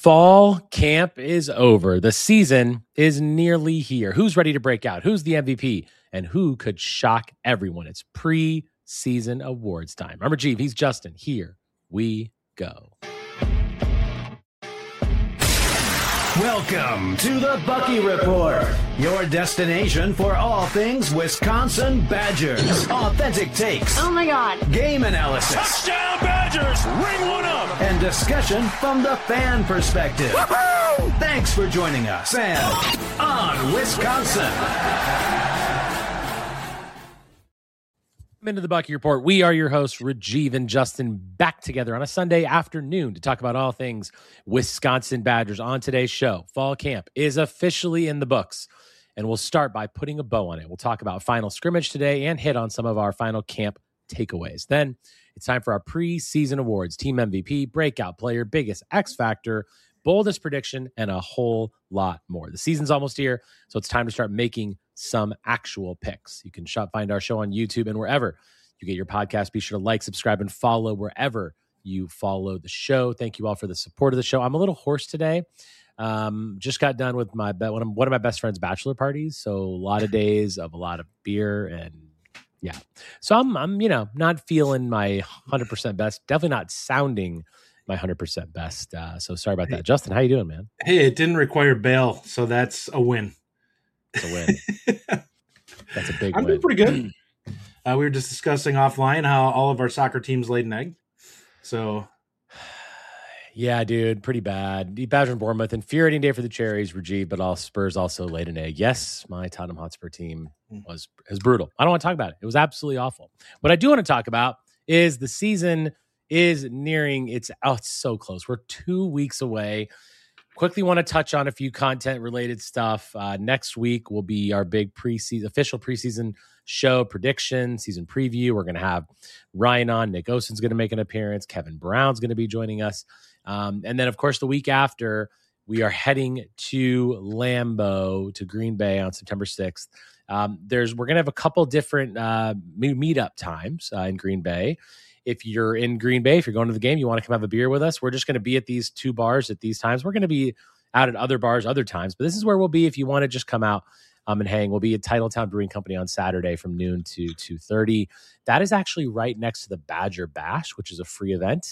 Fall camp is over. The season is nearly here. Who's ready to break out? Who's the MVP? And who could shock everyone? It's pre-season awards time. I'm Rajiv. He's Justin. Here we go. Welcome to the Bucky Report, your destination for all things Wisconsin Badgers. Authentic takes. Oh my God. Game analysis. Touchdown Badgers! Ring one up! And discussion from the fan perspective. Woo-hoo! Thanks for joining us and on Wisconsin. Into the Bucky Report. We are your hosts, Rajiv and Justin, back together on a Sunday afternoon to talk about all things Wisconsin Badgers. On today's show, fall camp is officially in the books, and we'll start by putting a bow on it. We'll talk about final scrimmage today and hit on some of our final camp takeaways. Then it's time for our preseason awards, team MVP, breakout player, biggest X factor, boldest prediction, and a whole lot more. The season's almost here, so it's time to start making some actual picks. You can find our show on YouTube and wherever you get your podcast. Be sure to like, subscribe, and follow wherever you follow the show. Thank you all for the support of the show. I'm a little hoarse today. Just got done with one of my best friend's bachelor parties, so a lot of days of a lot of beer and yeah. So I'm not feeling my 100% best. Definitely not sounding my 100% best. So sorry about that. Justin, how you doing, man? Hey, it didn't require bail, so that's a win. It's a win. That's a big win. I'm doing pretty good. We were just discussing offline how all of our soccer teams laid an egg. So, yeah, dude, pretty bad. The Badger and Bournemouth, infuriating day for the Cherries, Rajiv, but all Spurs also laid an egg. Yes, my Tottenham Hotspur team was brutal. I don't want to talk about it. It was absolutely awful. What I do want to talk about is the season is nearing it's so close. We're 2 weeks away. Quickly want to touch on a few content-related stuff. Next week will be our big official preseason show prediction, season preview. We're going to have Ryan on. Nick Osen's going to make an appearance. Kevin Brown's going to be joining us. And then, of course, the week after, we are heading to Lambeau, to Green Bay on September 6th. We're going to have a couple different meetup times in Green Bay. If you're in Green Bay, if you're going to the game, you want to come have a beer with us, we're just going to be at these two bars at these times. We're going to be out at other bars other times, but this is where we'll be if you want to just come out and hang. We'll be at Titletown Brewing Company on Saturday from noon to 2:30. That is actually right next to the Badger Bash, which is a free event.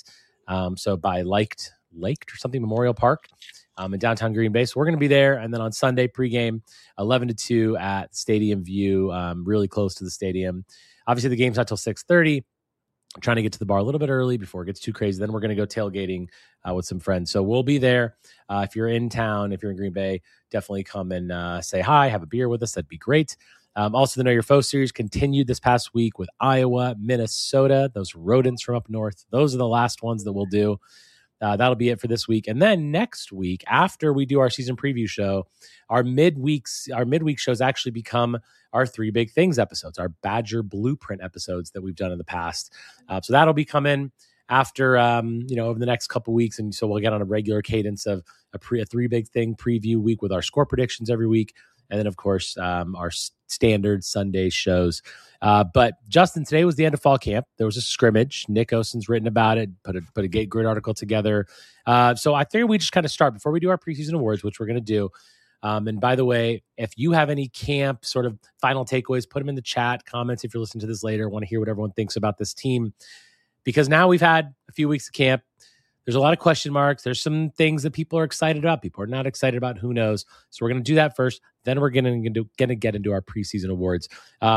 So by Lake or something, Memorial Park in downtown Green Bay. So we're going to be there. And then on Sunday, pregame, 11 to 2 at Stadium View, really close to the stadium. Obviously, the game's not till 6:30. I'm trying to get to the bar a little bit early before it gets too crazy. Then we're going to go tailgating with some friends. So we'll be there. If you're in town, if you're in Green Bay, definitely come and say hi, have a beer with us. That'd be great. Also, the Know Your Foe series continued this past week with Iowa, Minnesota, those rodents from up north. Those are the last ones that we'll do. That'll be it for this week. And then next week, after we do our season preview show, our midweek shows actually become our Three Big Things episodes, our Badger Blueprint episodes that we've done in the past. So that'll be coming after, over the next couple weeks. And so we'll get on a regular cadence of a Three Big Thing preview week with our score predictions every week. And then, of course, our standard Sunday shows. But Justin, today was the end of fall camp. There was a scrimmage. Nick Osen's written about it, put a great article together. So I figured we just kind of start before we do our preseason awards, which we're going to do. And by the way, if you have any camp sort of final takeaways, put them in the chat, comments if you're listening to this later, want to hear what everyone thinks about this team. Because now we've had a few weeks of camp. There's a lot of question marks. There's some things that people are excited about. People are not excited about. Who knows? So we're going to do that first. Then we're going to get into our preseason awards.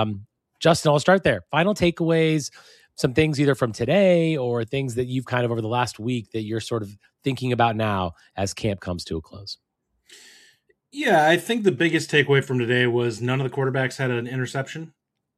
Justin, I'll start there. Final takeaways, some things either from today or things that you've kind of over the last week that you're sort of thinking about now as camp comes to a close. Yeah, I think the biggest takeaway from today was none of the quarterbacks had an interception.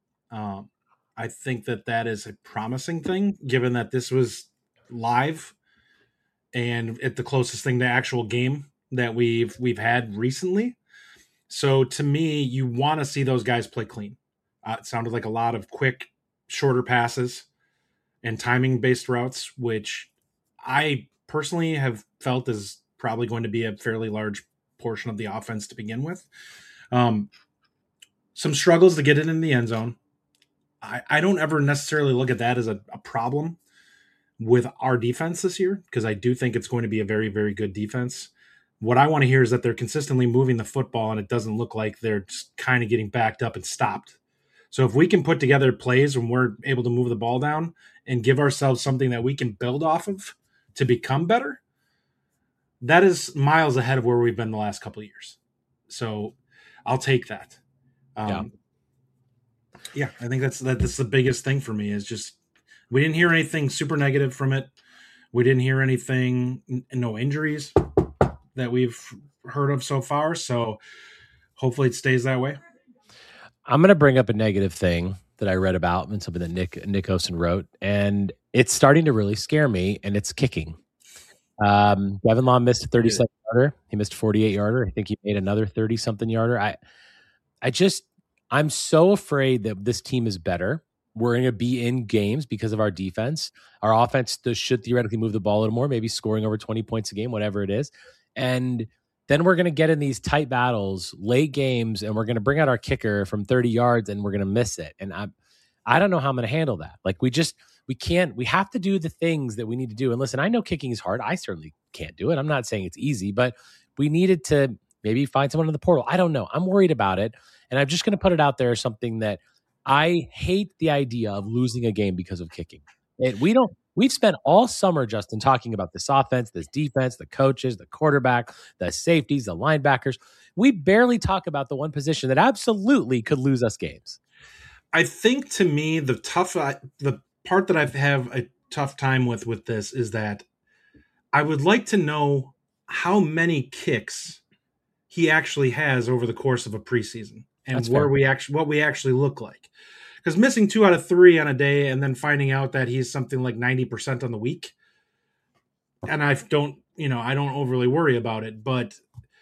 I think that is a promising thing, given that this was live and at the closest thing to actual game that we've had recently. So to me, you want to see those guys play clean. It sounded like a lot of quick, shorter passes and timing-based routes, which I personally have felt is probably going to be a fairly large portion of the offense to begin with. Some struggles to get it in the end zone. I don't ever necessarily look at that as a problem, with our defense this year, because I do think it's going to be a very, very good defense. What I want to hear is that they're consistently moving the football and it doesn't look like they're just kind of getting backed up and stopped. So if we can put together plays when we're able to move the ball down and give ourselves something that we can build off of to become better, that is miles ahead of where we've been the last couple of years. So I'll take that. Yeah, I think that's the biggest thing for me is just we didn't hear anything super negative from it. We didn't hear anything, no injuries that we've heard of so far. So hopefully it stays that way. I'm going to bring up a negative thing that I read about and something that Nick Osen wrote, and it's starting to really scare me, and it's kicking. Devin Long missed a 37-yarder. He missed a 48-yarder. I think he made another 30-something yarder. I'm so afraid that this team is better. We're going to be in games because of our defense. Our offense should theoretically move the ball a little more, maybe scoring over 20 points a game, whatever it is. And then we're going to get in these tight battles, late games, and we're going to bring out our kicker from 30 yards and we're going to miss it. And I don't know how I'm going to handle that. Like we have to do the things that we need to do. And listen, I know kicking is hard. I certainly can't do it. I'm not saying it's easy, but we needed to maybe find someone in the portal. I don't know. I'm worried about it. And I'm just going to put it out there as something that I hate the idea of losing a game because of kicking. We've spent all summer, Justin, talking about this offense, this defense, the coaches, the quarterback, the safeties, the linebackers. We barely talk about the one position that absolutely could lose us games. I think to me, the part that I have a tough time with this is that I would like to know how many kicks he actually has over the course of a preseason and what we actually look like. Because missing 2 out of 3 on a day and then finding out that he's something like 90% on the week, and I don't overly worry about it, but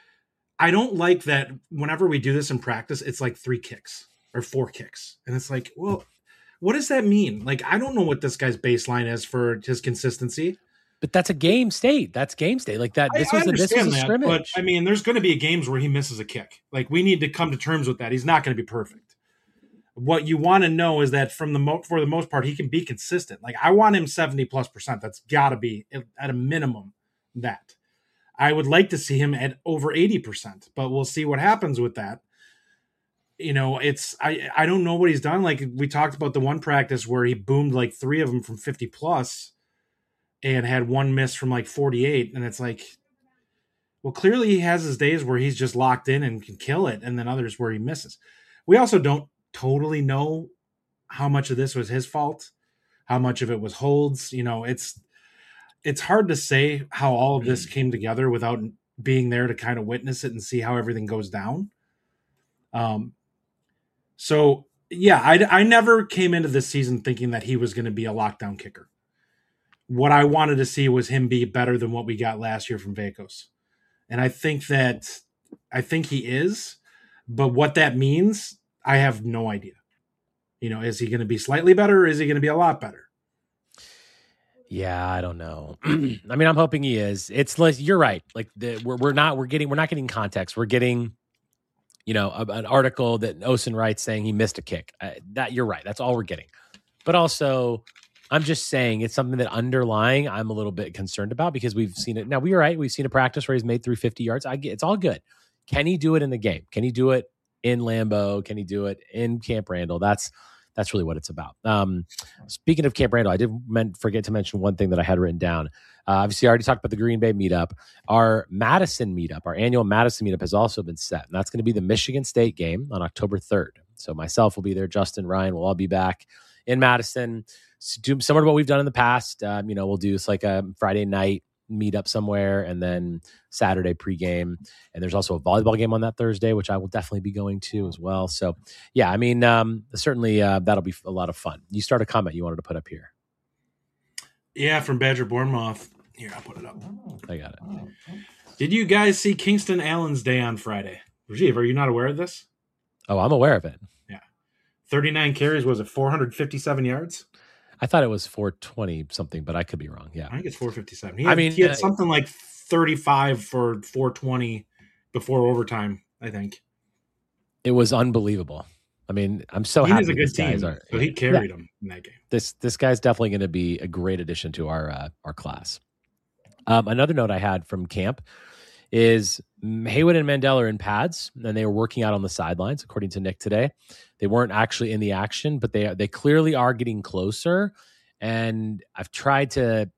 I don't like that whenever we do this in practice, it's like 3 kicks or 4 kicks. And it's like, well, what does that mean? Like, I don't know what this guy's baseline is for his consistency. But that's a game state. That's game state. Like that. This was a scrimmage. But I mean, there's going to be games where he misses a kick. Like we need to come to terms with that. He's not going to be perfect. What you want to know is that for the most part, he can be consistent. Like I want him 70+%. That's got to be at a minimum that. I would like to see him at over 80%, but we'll see what happens with that. You know, I don't know what he's done. Like we talked about the one practice where he boomed like 3 of them from 50+ and had 1 miss from like 48. And it's like, well, clearly he has his days where he's just locked in and can kill it. And then others where he misses. We also don't totally know how much of this was his fault, how much of it was Holds. You know, it's hard to say how all of this came together without being there to kind of witness it and see how everything goes down. So yeah, I never came into this season thinking that he was going to be a lockdown kicker. What I wanted to see was him be better than what we got last year from Veikos. And I think he is, but what that means, I have no idea. You know, is he going to be slightly better or is he going to be a lot better? Yeah, I don't know. I mean, I'm hoping he is. It's like, you're right. Like we're not getting context. We're getting, you know, an article that Osen writes saying he missed a kick. That you're right. That's all we're getting. But also, I'm just saying it's something that underlying I'm a little bit concerned about because we've seen it. Now, we're right. We've seen a practice where he's made through 50 yards. It's all good. Can he do it in the game? Can he do it in Lambeau? Can he do it in Camp Randall? That's really what it's about. Speaking of Camp Randall, I did forget to mention one thing that I had written down. Obviously, I already talked about the Green Bay meetup. Our Madison meetup, our annual Madison meetup has also been set. And that's going to be the Michigan State game on October 3rd. So myself will be there. Justin, Ryan will all be back in Madison. Do similar to what we've done in the past. You know, we'll do like a Friday night meetup somewhere and then Saturday pregame. And there's also a volleyball game on that Thursday, which I will definitely be going to as well. So yeah, I mean, certainly that'll be a lot of fun. You start a comment you wanted to put up here. Yeah, from Badger Bournemouth. Here, I'll put it up. I got it. Did you guys see Kingston Allen's day on Friday? Rajiv, are you not aware of this? Oh, I'm aware of it. Yeah. 39 carries, was it 457 yards? I thought it was 420 something, but I could be wrong. Yeah. I think it's 457. He had something like 35 for 420 before overtime, I think. It was unbelievable. I mean, I'm so He happy is a good team, are. so he carried them in that game. This guy's definitely going to be a great addition to our class. Another note I had from camp is Haywood and Mandel are in pads, and they were working out on the sidelines, according to Nick today. They weren't actually in the action, but they clearly are getting closer. And I've tried to.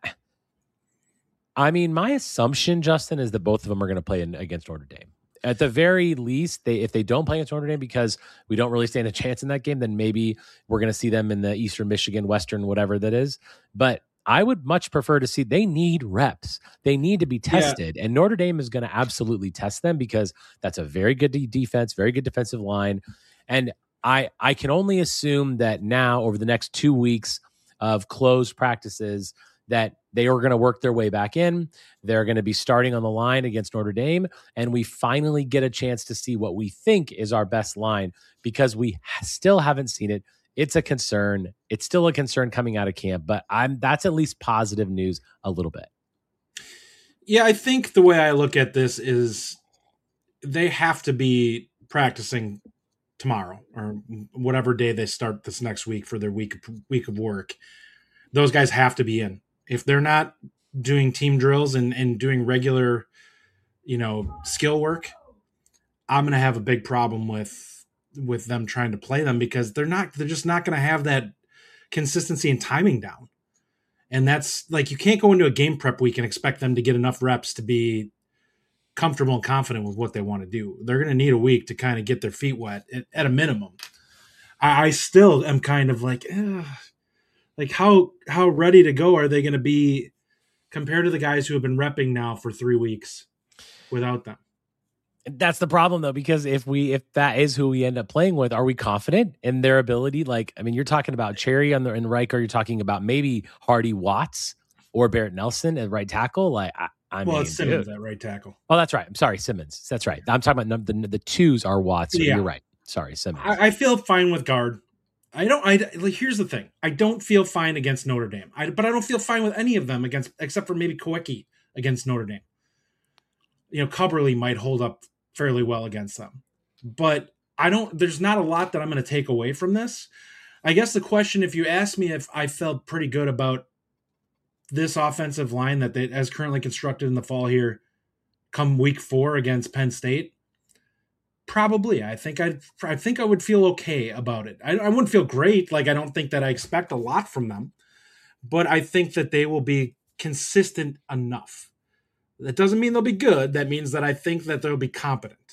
I mean, my assumption, Justin, is that both of them are going to play against Notre Dame. At the very least, if they don't play against Notre Dame because we don't really stand a chance in that game, then maybe we're going to see them in the Eastern Michigan, Western, whatever that is. But I would much prefer to see they need reps. They need to be tested. And Notre Dame is going to absolutely test them because that's a very good defense, very good defensive line. And I can only assume that now over the next 2 weeks of closed practices that they are going to work their way back in. They're going to be starting on the line against Notre Dame. And we finally get a chance to see what we think is our best line because we still haven't seen it. It's a concern. It's still a concern coming out of camp, but that's at least positive news a little bit. Yeah, I think the way I look at this is they have to be practicing tomorrow or whatever day they start this next week for their week of work. Those guys have to be in. If they're not doing team drills and doing regular, skill work, I'm going to have a big problem with them trying to play them because they're just not going to have that consistency and timing down. And that's like, you can't go into a game prep week and expect them to get enough reps to be comfortable and confident with what they want to do. They're going to need a week to kind of get their feet wet at a minimum. I still am kind of like, like how ready to go are they going to be compared to the guys who have been repping now for 3 weeks without them? That's the problem though, because if that is who we end up playing with, are we confident in their ability? Like, I mean, you're talking about Cherry in Riker. You're talking about maybe Hardy Watts or Barrett Nelson at right tackle. Like, it's Simmons at right tackle. Oh, that's right. I'm sorry, Simmons. That's right. I'm talking about the twos are Watts. So You're right. Sorry, Simmons. I feel fine with guard. Here's the thing. I don't feel fine against Notre Dame. But I don't feel fine with any of them except for maybe Kowicki against Notre Dame. Cubberly might hold up fairly well against them. But there's not a lot that I'm going to take away from this. I guess the question, if you ask me if I felt pretty good about this offensive line that they, as currently constructed in the fall here, come week 4 against Penn State, probably. I think I would feel okay about it. I wouldn't feel great. Like, I don't think that I expect a lot from them, but I think that they will be consistent enough. That doesn't mean they'll be good. That means that I think that they'll be competent.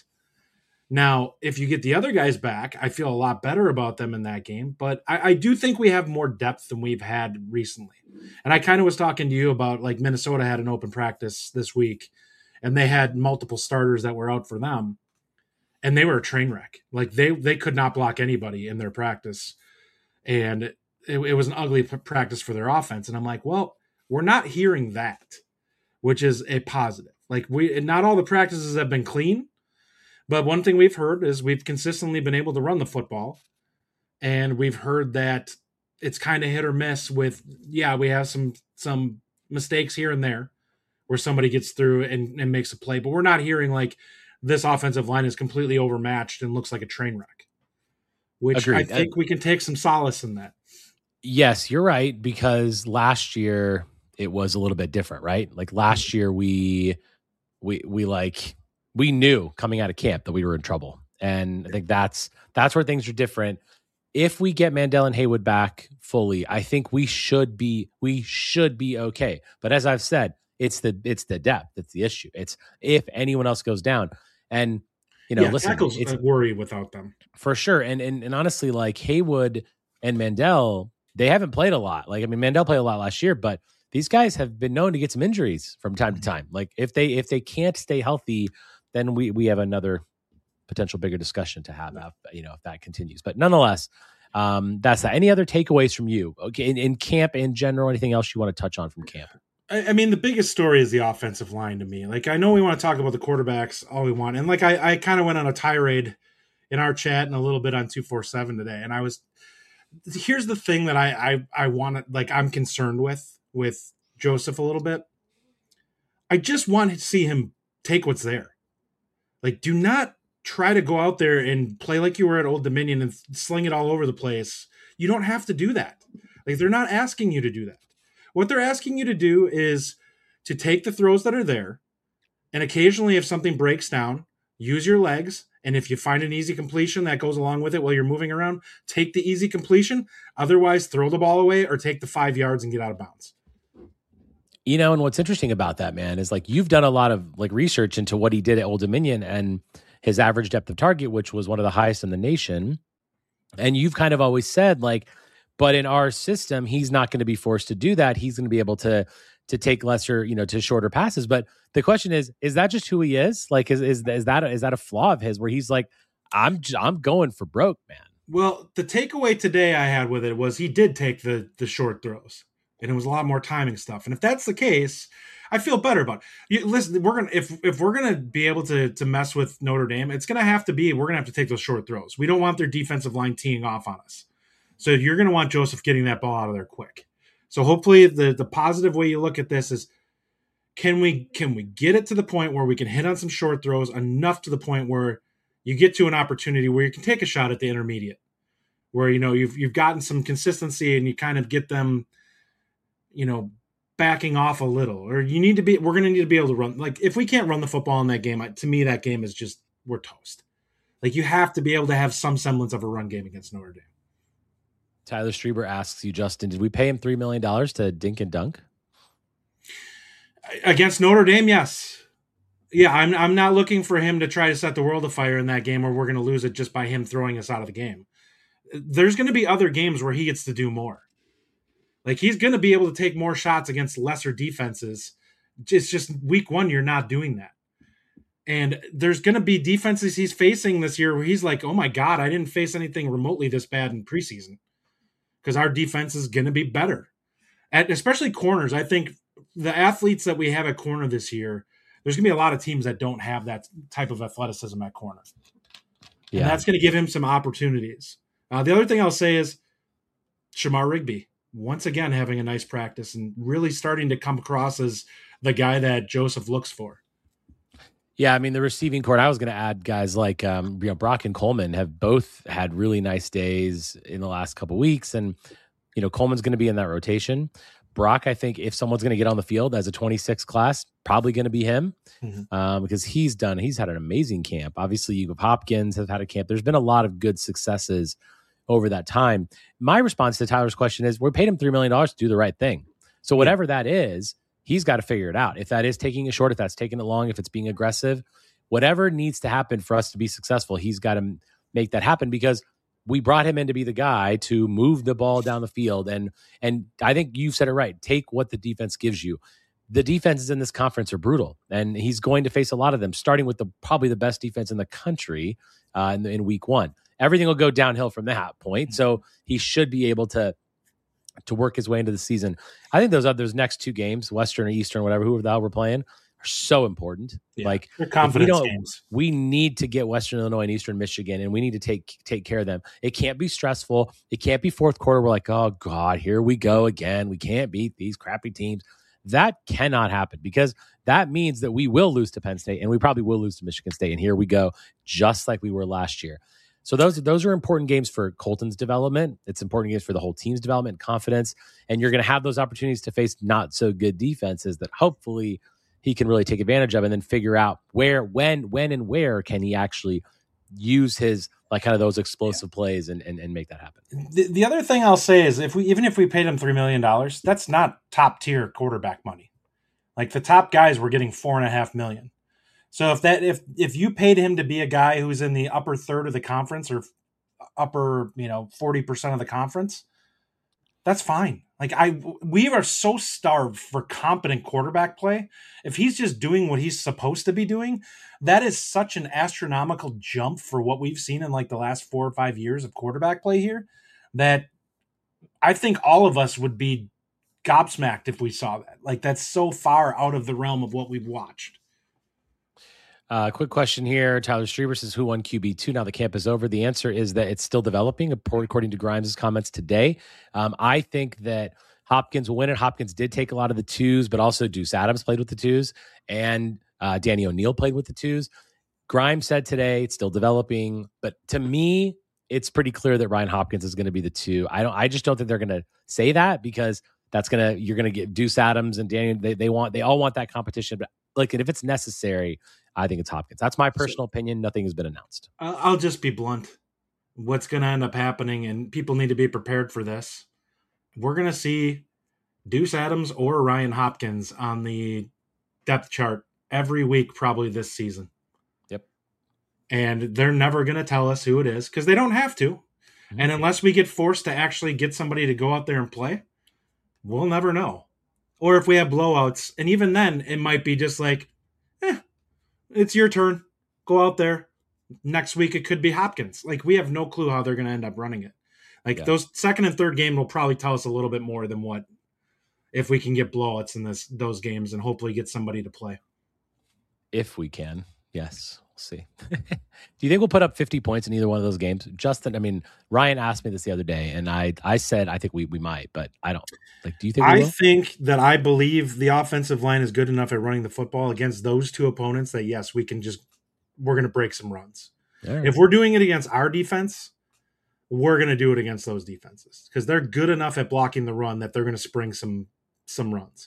Now, if you get the other guys back, I feel a lot better about them in that game, but I do think we have more depth than we've had recently. And I kind of was talking to you about, like, Minnesota had an open practice this week and they had multiple starters that were out for them. And they were a train wreck. Like, they could not block anybody in their practice. And it was an ugly practice for their offense. And I'm like, well, we're not hearing that, which is a positive. Like, not all the practices have been clean, but one thing we've heard is we've consistently been able to run the football. And we've heard that it's kind of hit or miss with, we have some mistakes here and there where somebody gets through and makes a play. But we're not hearing like, this offensive line is completely overmatched and looks like a train wreck, which Agreed. I think we can take some solace in that. Yes, you're right, because last year it was a little bit different, right? Like last year we knew coming out of camp that we were in trouble. And I think that's where things are different. If we get Mandel and Haywood back fully, I think we should be okay. But as I've said, it's the depth that's the issue. It's if anyone else goes down. And, listen, tackles a worry without them. For sure. And honestly, like Haywood and Mandel, they haven't played a lot. Like, I mean, Mandel played a lot last year, but these guys have been known to get some injuries from time to time. Like if they can't stay healthy, then we have another potential bigger discussion to have, if that continues. But nonetheless, that's that. Any other takeaways from you? Okay, in camp in general, anything else you want to touch on from camp? I mean, the biggest story is the offensive line to me. Like, I know we want to talk about the quarterbacks all we want. And like, I kind of went on a tirade in our chat and a little bit on 247 today. And here's the thing that I want to, like, I'm concerned with Joseph a little bit. I just want to see him take what's there. Like, do not try to go out there and play like you were at Old Dominion and sling it all over the place. You don't have to do that. Like, they're not asking you to do that. What they're asking you to do is to take the throws that are there, and occasionally if something breaks down, use your legs, and if you find an easy completion that goes along with it while you're moving around, take the easy completion. Otherwise, throw the ball away or take the 5 yards and get out of bounds. You know, and what's interesting about that, man, is like you've done a lot of like research into what he did at Old Dominion and his average depth of target, which was one of the highest in the nation. And you've kind of always said like, but in our system, he's not going to be forced to do that. He's going to be able to take lesser, to shorter passes. But the question is that just who he is? Like, is that a flaw of his where he's like, I'm going for broke, man? Well, the takeaway today I had with it was he did take the short throws, and it was a lot more timing stuff. And if that's the case, I feel better about it. Listen, if we're gonna be able to mess with Notre Dame, it's gonna have to be we're gonna have to take those short throws. We don't want their defensive line teeing off on us. So you're gonna want Joseph getting that ball out of there quick. So hopefully the positive way you look at this is can we get it to the point where we can hit on some short throws enough to the point where you get to an opportunity where you can take a shot at the intermediate, where you've gotten some consistency and you kind of get them, backing off a little, or we're going to need to be able to run. Like if we can't run the football in that game, to me, that game is just, we're toast. Like you have to be able to have some semblance of a run game against Notre Dame. Tyler Strieber asks you, Justin, did we pay him $3 million to dink and dunk? Against Notre Dame, yes. Yeah, I'm not looking for him to try to set the world afire in that game, or we're going to lose it just by him throwing us out of the game. There's going to be other games where he gets to do more. Like he's going to be able to take more shots against lesser defenses. It's just week one, you're not doing that. And there's going to be defenses he's facing this year where he's like, oh my God, I didn't face anything remotely this bad in preseason, because our defense is going to be better. Especially corners. I think the athletes that we have at corner this year, there's going to be a lot of teams that don't have that type of athleticism at corner. Yeah. And that's going to give him some opportunities. The other thing I'll say is Shamar Rigby, once again, having a nice practice and really starting to come across as the guy that Joseph looks for. Yeah, I mean, the receiving court, I was going to add guys like Brock and Coleman have both had really nice days in the last couple of weeks. And, Coleman's going to be in that rotation. Brock, I think if someone's going to get on the field as a 26 class, probably going to be him because he's had an amazing camp. Obviously, you have Hopkins have had a camp. There's been a lot of good successes over that time. My response to Tyler's question is we paid him $3 million to do the right thing. So whatever that is, he's got to figure it out. If that is taking it short, if that's taking it long, if it's being aggressive, whatever needs to happen for us to be successful, he's got to make that happen because we brought him in to be the guy to move the ball down the field. And I think you've said it right. Take what the defense gives you. The defenses in this conference are brutal, and he's going to face a lot of them, starting with probably the best defense in the country in week one. Everything will go downhill from that point. So he should be able to work his way into the season. I think those next two games, Western or Eastern, whatever, whoever the hell we're playing, are so important. Yeah, like they're confidence games. We need to get Western Illinois and Eastern Michigan, and we need to take care of them. It can't be stressful. It can't be fourth quarter. We're like, oh God, here we go again. We can't beat these crappy teams. That cannot happen because that means that we will lose to Penn State, and we probably will lose to Michigan State. And here we go, just like we were last year. So those are important games for Colton's development. It's important games for the whole team's development and confidence. And you're going to have those opportunities to face not so good defenses that hopefully he can really take advantage of and then figure out where, when, and where can he actually use his kind of those explosive plays and make that happen. The other thing I'll say is even if we paid him $3 million, that's not top tier quarterback money. Like the top guys were getting $4.5 million. So if you paid him to be a guy who's in the upper third of the conference or upper 40% of the conference, that's fine. Like we are so starved for competent quarterback play. If he's just doing what he's supposed to be doing, that is such an astronomical jump for what we've seen in the last 4 or 5 years of quarterback play here that I think all of us would be gobsmacked if we saw that. That's so far out of the realm of what we've watched. Quick question here. Tyler Strieber says, who won QB2 now the camp is over? The answer is that it's still developing, according to Grimes' comments today. I think that Hopkins will win it. Hopkins did take a lot of the twos, but also Deuce Adams played with the twos, and Danny O'Neal played with the twos. Grimes said today it's still developing, but to me, it's pretty clear that Ryan Hopkins is going to be the 2. I just don't think they're going to say that because you're going to get Deuce Adams and Daniel. They all want that competition, but like, if it's necessary, I think it's Hopkins. That's my personal opinion. Nothing has been announced. I'll just be blunt. What's going to end up happening, and people need to be prepared for this. We're going to see Deuce Adams or Ryan Hopkins on the depth chart every week, probably this season. Yep. And they're never going to tell us who it is because they don't have to. Mm-hmm. And unless we get forced to actually get somebody to go out there and play, we'll never know. Or if we have blowouts, and even then it might be just like, it's your turn. Go out there. Next week it could be Hopkins. Like, we have no clue how they're going to end up running it. Like, those second and third game will probably tell us a little bit more than what if we can get blowouts in those games and hopefully get somebody to play. If we can, yes, we'll see. Do you think we'll put up 50 points in either one of those games? Justin, I mean, Ryan asked me this the other day, and I said I think we might, but I don't. Like, do you think we will? I think that I believe the offensive line is good enough at running the football against those two opponents that, yes, we're going to break some runs. Right. If we're doing it against our defense, we're going to do it against those defenses because they're good enough at blocking the run that they're going to spring some runs.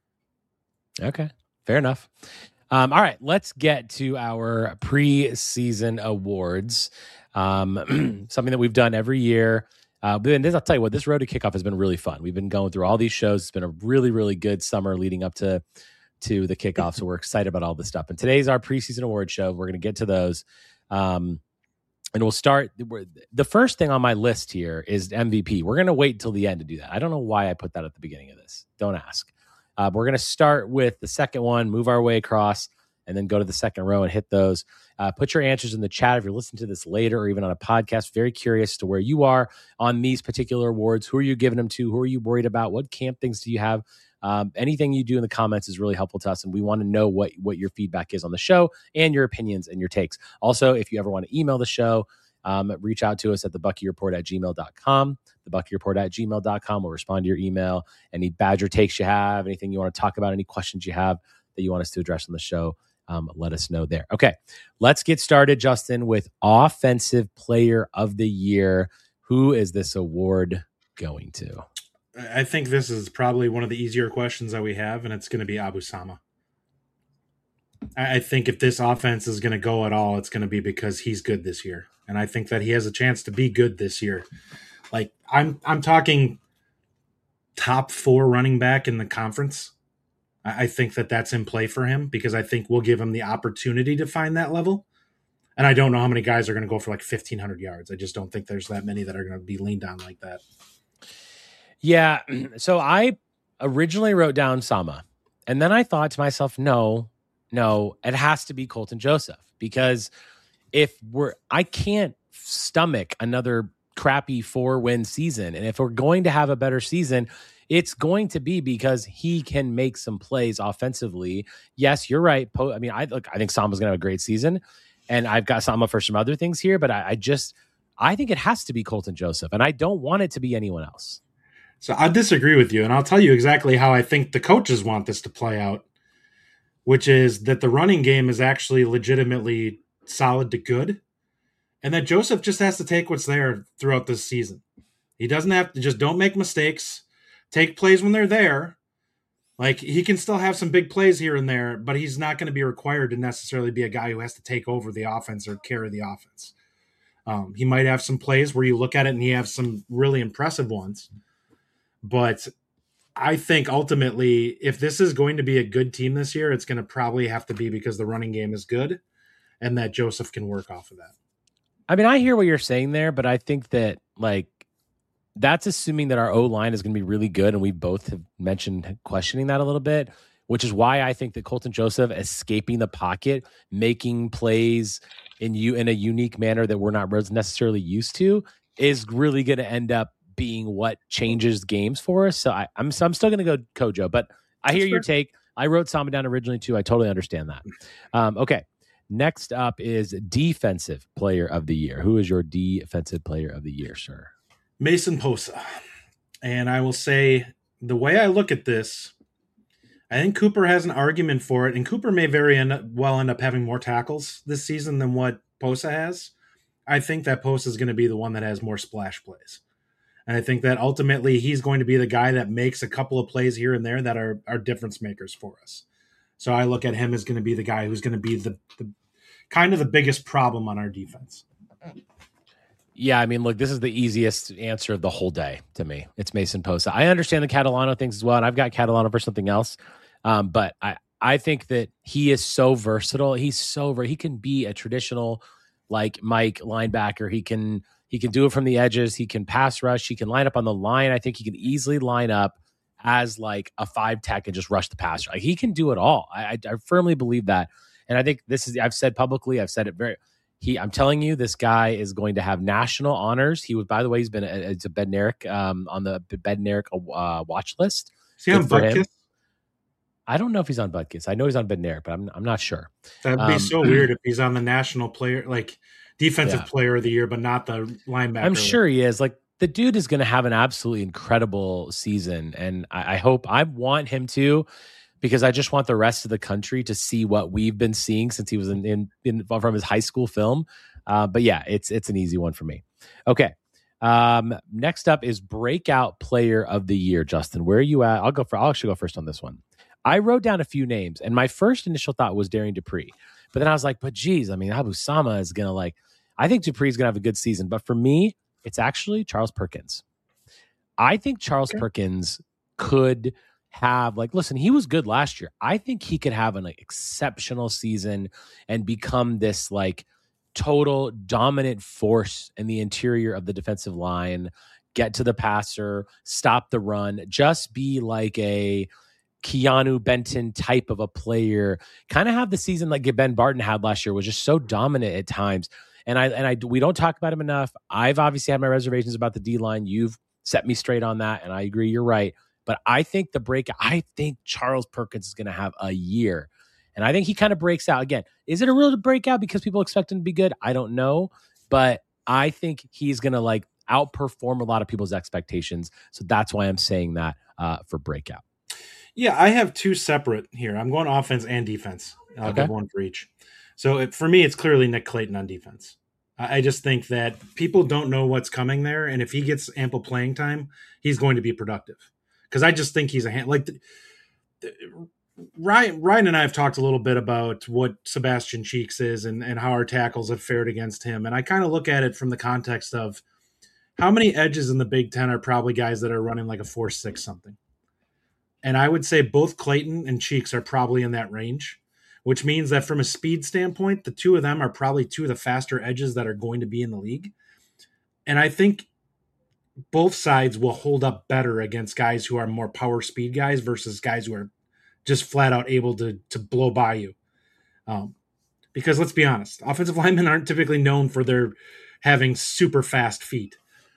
Okay, fair enough. All right, let's get to our preseason awards. Something that we've done every year. I'll tell you what, this road to kickoff has been really fun. We've been going through all these shows. It's been a really, really good summer leading up to the kickoff. So we're excited about all this stuff. And today's our preseason award show. We're going to get to those. And we'll start. The first thing on my list here is MVP. We're going to wait until the end to do that. I don't know why I put that at the beginning of this. Don't ask. We're going to start with the second one, move our way across, and then go to the second row and hit those. Put your answers in the chat if you're listening to this later or even on a podcast. Very curious to where you are on these particular awards. Who are you giving them to? Who are you worried about? What camp things do you have? Anything you do in the comments is really helpful to us, and we want to know what your feedback is on the show and your opinions and your takes. Also, if you ever want to email the show, reach out to us at thebuckyreport@gmail.com. thebuckyreport@gmail.com. We'll respond to your email. Any Badger takes you have, anything you want to talk about, any questions you have that you want us to address on the show, let us know there. Okay, let's get started, Justin, with Offensive Player of the Year. Who is this award going to? I think this is probably one of the easier questions that we have, and it's going to be Abu Sama. I think if this offense is going to go at all, it's going to be because he's good this year. And I think that he has a chance to be good this year. Like, I'm talking top 4 running back in the conference. I think that that's in play for him because I think we'll give him the opportunity to find that level. And I don't know how many guys are going to go for like 1,500 yards. I just don't think there's that many that are going to be leaned on like that. Yeah, so I originally wrote down Sama, and then I thought to myself, no, it has to be Colton Joseph because I can't stomach another crappy 4-win season, and if we're going to have a better season, it's going to be because he can make some plays offensively. Yes, you're right. I think Sama's going to have a great season, and I've got Sama for some other things here, but I think it has to be Colton Joseph, and I don't want it to be anyone else. So I disagree with you, and I'll tell you exactly how I think the coaches want this to play out, which is that the running game is actually legitimately solid to good, and that Joseph just has to take what's there throughout this season. He doesn't have to just don't make mistakes, take plays when they're there. Like, he can still have some big plays here and there, but he's not going to be required to necessarily be a guy who has to take over the offense or carry the offense. He might have some plays where you look at it and he has some really impressive ones. But I think ultimately, if this is going to be a good team this year, it's going to probably have to be because the running game is good and that Joseph can work off of that. I mean, I hear what you're saying there, but I think that, like, that's assuming that our O-line is going to be really good, and we both have mentioned questioning that a little bit, which is why I think that Colton Joseph escaping the pocket, making plays in a unique manner that we're not necessarily used to, is really going to end up being what changes games for us. So I'm still going to go Kojo, but I hear your take. I wrote Sama down originally too. I totally understand that. Okay. Next up is Defensive Player of the Year. Who is your Defensive Player of the Year, sir? Mason Posa. And I will say, the way I look at this, I think Cooper has an argument for it, and Cooper may end up having more tackles this season than what Posa has. I think that Posa is going to be the one that has more splash plays. And I think that ultimately he's going to be the guy that makes a couple of plays here and there that are difference makers for us. So I look at him as going to be the guy who's going to be the kind of the biggest problem on our defense. Yeah, I mean, look, this is the easiest answer of the whole day to me. It's Mason Posa. I understand the Catalano things as well, and I've got Catalano for something else. But I think that he is so versatile. He can be a traditional like Mike linebacker. He can do it from the edges. He can pass rush. He can line up on the line. I think he can easily line up as like a 5-tech and just rush the passer. Like he can do it all. I firmly believe that. And I think I've said publicly, I've said it I'm telling you, this guy is going to have national honors. He was, by the way, he's been it's a Bednarik on the Bednarik watch list. Is he on Butkus? I don't know if he's on Butkus. I know he's on Bednarik, but I'm not sure. That'd be so weird if he's on the national player, like defensive player of the year, but not the linebacker. I'm sure he is. Like the dude is going to have an absolutely incredible season, and I want him to, because I just want the rest of the country to see what we've been seeing since he was in from his high school film. But yeah, it's an easy one for me. Okay. Next up is breakout player of the year. Justin, where are you at? I'll actually go first on this one. I wrote down a few names, and my first initial thought was Darian Dupree. But then I was like, but geez, I mean, Abu Sama is going to I think Dupree's going to have a good season. But for me, it's actually Charles Perkins. I think Charles Perkins could have, listen, he was good last year. I think he could have an exceptional season and become this total dominant force in the interior of the defensive line, get to the passer, stop the run, just be like a Keanu Benton type of a player, kind of have the season like Ben Barton had last year, was just so dominant at times. And we don't talk about him enough. I've obviously had my reservations about the D-line. You've set me straight on that, and I agree, you're right. But I think I think Charles Perkins is going to have a year. And I think he kind of breaks out. Again, is it a real breakout because people expect him to be good? I don't know. But I think he's going to outperform a lot of people's expectations. So that's why I'm saying that for breakout. Yeah, I have two separate here. I'm going offense and defense. I'll give one for each. So for me, it's clearly Nick Clayton on defense. I just think that people don't know what's coming there. And if he gets ample playing time, he's going to be productive. Because I just think he's Ryan and I have talked a little bit about what Sebastian Cheeks is and how our tackles have fared against him. And I kind of look at it from the context of how many edges in the Big Ten are probably guys that are running like a 4.6 something. And I would say both Clayton and Cheeks are probably in that range, which means that from a speed standpoint, the two of them are probably two of the faster edges that are going to be in the league. And I think both sides will hold up better against guys who are more power speed guys versus guys who are just flat out able to blow by you. Because let's be honest, offensive linemen aren't typically known for their having super fast feet.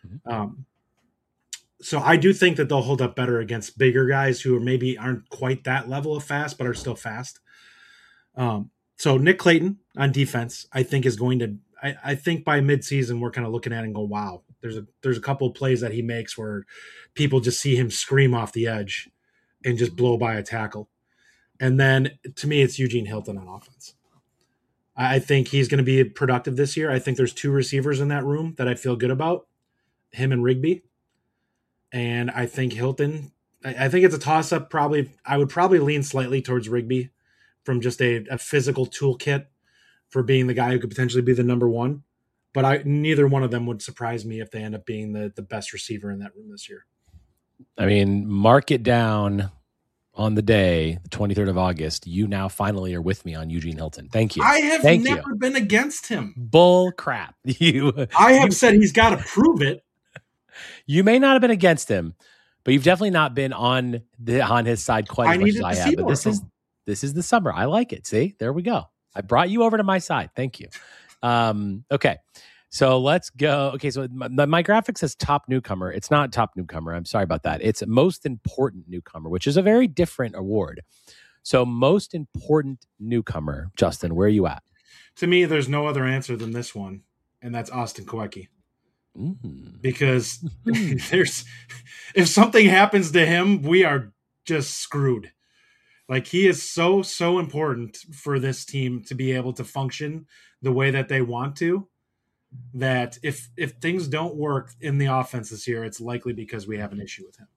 So I do think that they'll hold up better against bigger guys who maybe aren't quite that level of fast, but are still fast. So Nick Clayton on defense, I think is going to, I think by midseason, we're kind of looking at it and go, wow, there's a couple of plays that he makes where people just see him scream off the edge and just blow by a tackle. And then to me, it's Eugene Hilton on offense. I think he's going to be productive this year. I think there's two receivers in that room that I feel good about, him and Rigby. And I think Hilton, I think it's a toss-up probably. I would probably lean slightly towards Rigby from just a physical toolkit for being the guy who could potentially be the number one. But neither one of them would surprise me if they end up being the best receiver in that room this year. I mean, mark it down on the day, the 23rd of August. You now finally are with me on Eugene Hilton. Thank you. I have never been against him. Bull crap. I have said he's got to prove it. You may not have been against him, but you've definitely not been on his side quite as much as I have. But this is the summer. I like it. See, there we go. I brought you over to my side. Thank you. Okay. So let's go. Okay. So my graphic says top newcomer. It's not top newcomer. I'm sorry about that. It's most important newcomer, which is a very different award. So most important newcomer, Justin, where are you at? To me, there's no other answer than this one. And that's Austin Kowecki. Because if something happens to him, we are just screwed. Like, he is so important for this team to be able to function the way that they want to, that if things don't work in the offense this year, it's likely because we have an issue with him.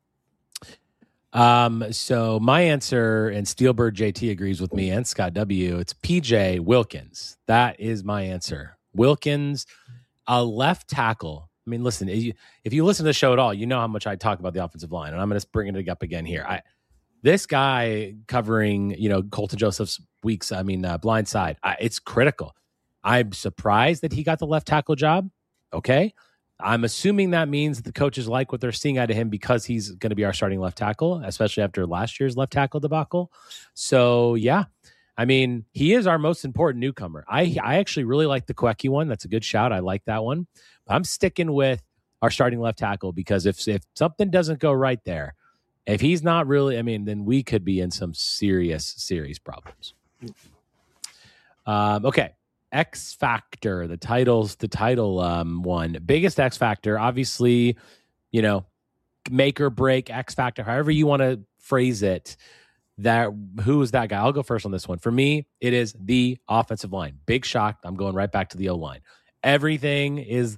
So my answer, and Steelbird JT agrees with me, and Scott W, it's PJ Wilkins. That is my answer. Wilkins, a left tackle. I mean, listen, if you listen to the show at all, you know how much I talk about the offensive line, and I'm going to bring it up again here. This guy covering, Colton Joseph's blind side, it's critical. I'm surprised that he got the left tackle job. Okay. I'm assuming that means that the coaches like what they're seeing out of him because he's going to be our starting left tackle, especially after last year's left tackle debacle. So, yeah, I mean, he is our most important newcomer. I actually really like the Kwiecki one. That's a good shout. I like that one. But I'm sticking with our starting left tackle because if something doesn't go right there, if he's not really, then we could be in some serious problems. Okay. X Factor, the title one. Biggest X Factor, obviously, make or break X Factor, however you want to phrase it. Who is that guy? I'll go first on this one. For me, it is the offensive line. Big shock. I'm going right back to the O-line. Everything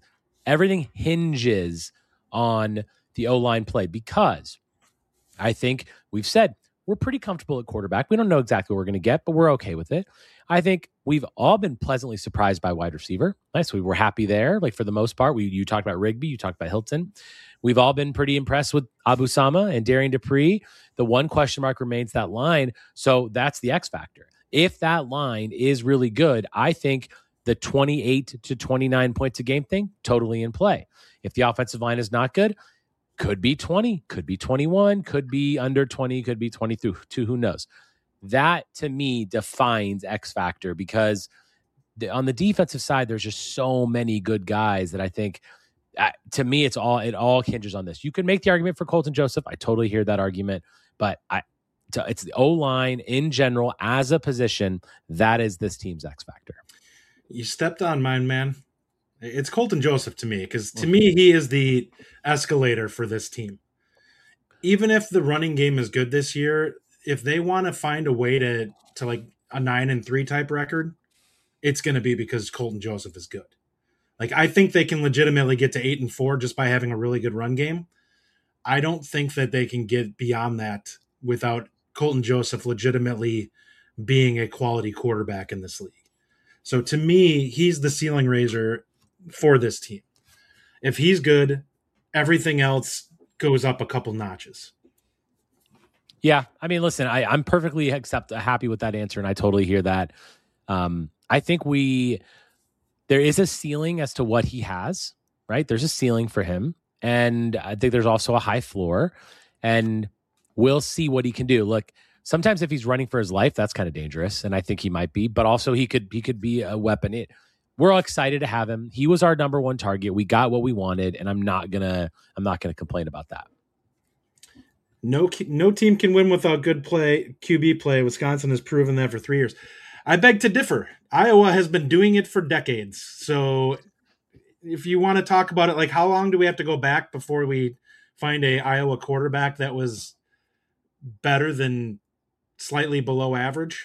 hinges on the O-line play because I think we've said we're pretty comfortable at quarterback. We don't know exactly what we're going to get, but we're okay with it. I think we've all been pleasantly surprised by wide receiver. Nice. We were happy there. Like, for the most part, you talked about Rigby, you talked about Hilton. We've all been pretty impressed with Abu Sama and Darian Dupree. The one question mark remains that line. So that's the X factor. If that line is really good, I think the 28 to 29 points a game thing, totally in play. If the offensive line is not good, could be 20, could be 21, could be under 20, could be 22, who knows? That, to me, defines X factor because on the defensive side, there's just so many good guys that I think, to me, it all hinges on this. You can make the argument for Colton Joseph. I totally hear that argument, but it's the O-line in general as a position that is this team's X factor. You stepped on mine, man. It's Colton Joseph to me because to me, he is the escalator for this team. Even if the running game is good this year, if they want to find a way to like a 9-3 type record, it's going to be because Colton Joseph is good. Like, I think they can legitimately get to 8-4 just by having a really good run game. I don't think that they can get beyond that without Colton Joseph legitimately being a quality quarterback in this league. So to me, he's the ceiling raiser for this team. If he's good, everything else goes up a couple notches. Yeah, listen, I'm perfectly happy with that answer, and I totally hear that. I think there is a ceiling as to what he has, right? There's a ceiling for him, and I think there's also a high floor, and we'll see what he can do. Look, sometimes if he's running for his life, that's kind of dangerous, and I think he might be, but also he could be a weapon. We're all excited to have him. He was our number one target. We got what we wanted, and I'm not gonna complain about that. No team can win without good QB play. Wisconsin has proven that for 3 years. I beg to differ. Iowa has been doing it for decades. So if you want to talk about it, like, how long do we have to go back before we find a Iowa quarterback that was better than slightly below average?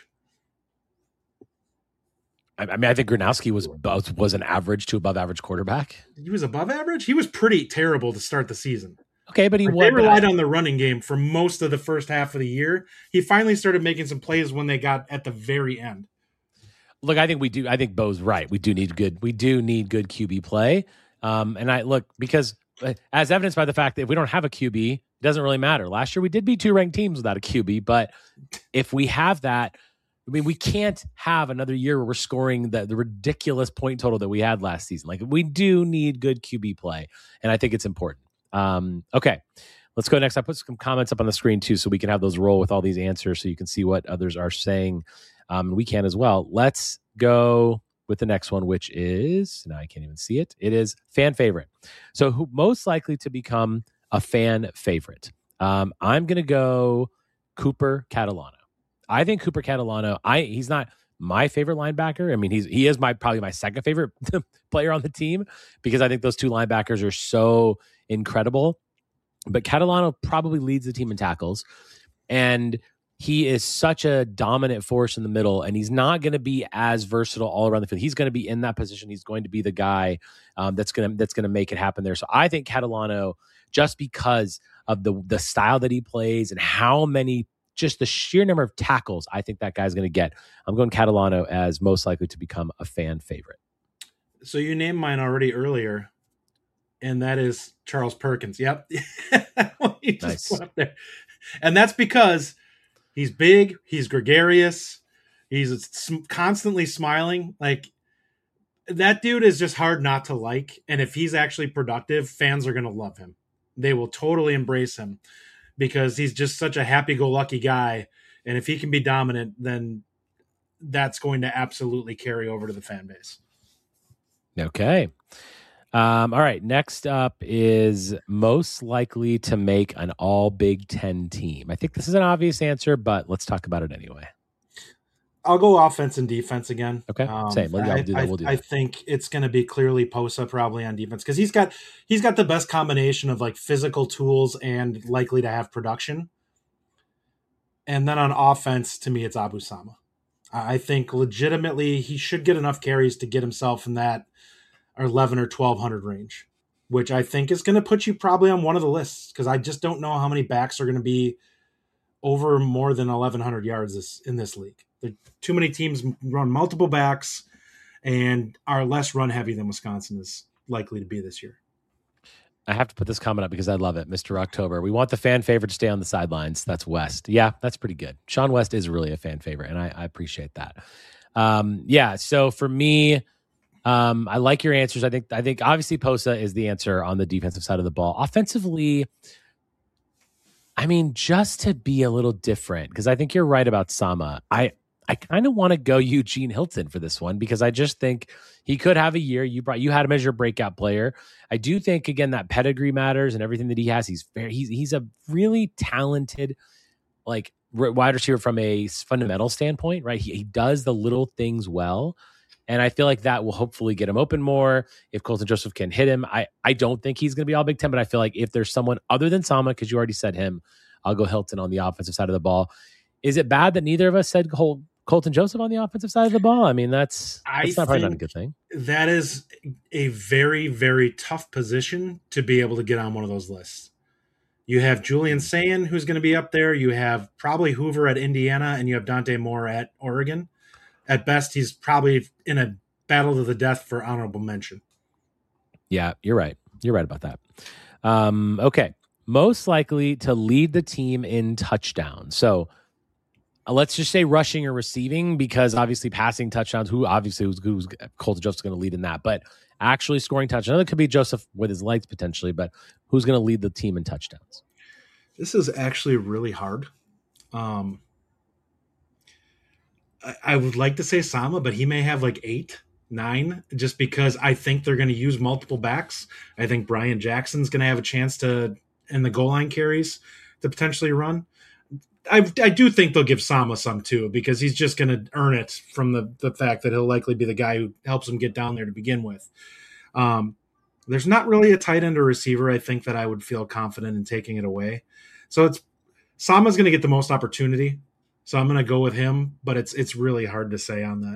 I think Gronowski was an average to above average quarterback. He was above average? He was pretty terrible to start the season. Okay, but they relied on the running game for most of the first half of the year. He finally started making some plays when they got at the very end. Look, I think we do. I think Bo's right. We do need good QB play. Because as evidenced by the fact that if we don't have a QB, it doesn't really matter. Last year we did beat 2 ranked teams without a QB, but if we have that, we can't have another year where we're scoring the ridiculous point total that we had last season. Like, we do need good QB play, and I think it's important. Okay, let's go next. I put some comments up on the screen too, so we can have those roll with all these answers so you can see what others are saying. We can as well. Let's go with the next one, which is, now I can't even see it. It is fan favorite. So who most likely to become a fan favorite? I'm going to go Cooper Catalano. I think Cooper Catalano, he's not my favorite linebacker. He is probably my second favorite player on the team because I think those two linebackers are so incredible. But Catalano probably leads the team in tackles. And he is such a dominant force in the middle, and he's not going to be as versatile all around the field. He's going to be in that position. He's going to be the guy that's going to make it happen there. So I think Catalano, just because of the style that he plays and how many, just the sheer number of tackles I think that guy's going to get, I'm going Catalano as most likely to become a fan favorite. So you named mine already earlier, and that is Charles Perkins. Yep. He just Nice. put up there. And that's because he's big, he's gregarious, he's constantly smiling. Like, that dude is just hard not to like. And if he's actually productive, fans are going to love him. They will totally embrace him because he's just such a happy-go-lucky guy. And if he can be dominant, then that's going to absolutely carry over to the fan base. Okay. All right. Next up is most likely to make an all Big Ten team. I think this is an obvious answer, but let's talk about it anyway. I'll go offense and defense again. Okay. Same. We'll do that. I think it's going to be clearly Posa probably on defense because he's got the best combination of like physical tools and likely to have production. And then on offense, to me, it's Abu Sama. I think legitimately he should get enough carries to get himself in that 11 or 1,200 range, which I think is going to put you probably on one of the lists because I just don't know how many backs are going to be over more than 1,100 yards in this league. There are too many teams run multiple backs and are less run heavy than Wisconsin is likely to be this year. I have to put this comment up because I love it. Mr. October. We want the fan favorite to stay on the sidelines. That's West. Yeah, that's pretty good. Sean West is really a fan favorite, and I appreciate that. So for me, I like your answers. I think obviously Posa is the answer on the defensive side of the ball. Offensively, I mean, just to be a little different, because I think you're right about Sama. I kind of want to go Eugene Hilton for this one because I just think he could have a year. You had him as your breakout player. I do think again that pedigree matters and everything that he has. He's a really talented like wide receiver from a fundamental standpoint, right? He does the little things well. And I feel like that will hopefully get him open more if Colton Joseph can hit him. I don't think he's going to be all Big Ten, but I feel like if there's someone other than Sama, because you already said him, I'll go Hilton on the offensive side of the ball. Is it bad that neither of us said Colton Joseph on the offensive side of the ball? I mean, that's probably not a good thing. That is a very, very tough position to be able to get on one of those lists. You have Julian Sayin, who's going to be up there. You have probably Hoover at Indiana, and you have Dante Moore at Oregon. At best, he's probably in a battle to the death for honorable mention. Yeah, you're right. You're right about that. Okay. Most likely to lead the team in touchdowns. So let's just say rushing or receiving, because obviously passing touchdowns, who's Colton Joseph's going to lead in that, but actually scoring touchdowns. It could be Joseph with his legs potentially, but who's going to lead the team in touchdowns? This is actually really hard. I would like to say Sama, but he may have like 8, 9, just because I think they're going to use multiple backs. I think Brian Jackson's going to have a chance to, in the goal line carries, to potentially run. I do think they'll give Sama some too, because he's just going to earn it from the fact that he'll likely be the guy who helps him get down there to begin with. There's not really a tight end or receiver, I think, that I would feel confident in taking it away. So Sama's going to get the most opportunity. So I'm going to go with him, but it's really hard to say on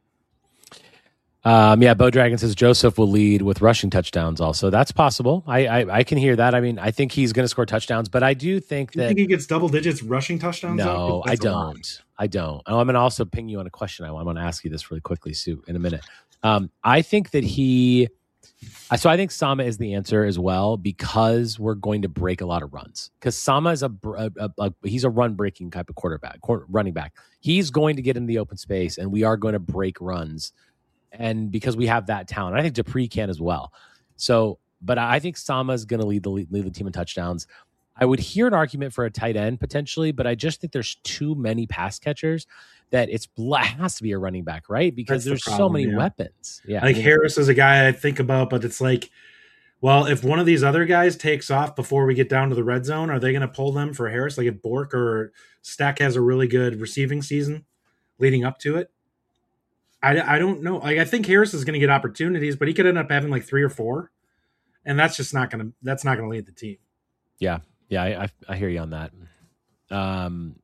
that. Bo Dragon says Joseph will lead with rushing touchdowns also. That's possible. I can hear that. I mean, I think he's going to score touchdowns, but I do think that... You think he gets double digits rushing touchdowns? No, I don't. I don't. I'm going to also ping you on a question. I want to ask you this really quickly, Sue, in a minute. I think that So I think Sama is the answer as well, because we're going to break a lot of runs. Because Sama is he's a run breaking type of running back. He's going to get in the open space, and we are going to break runs. And because we have that talent, I think Dupree can as well. So, but I think Sama is going to lead the team in touchdowns. I would hear an argument for a tight end potentially, but I just think there's too many pass catchers that it has to be a running back, right? Because there's so many weapons. Yeah, like Harris is a guy I think about, but it's like, well, if one of these other guys takes off before we get down to the red zone, are they going to pull them for Harris? Like if Bork or Stack has a really good receiving season leading up to it, I don't know. Like I think Harris is going to get opportunities, but he could end up having like 3 or 4, and that's just not going to lead the team. Yeah, I hear you on that.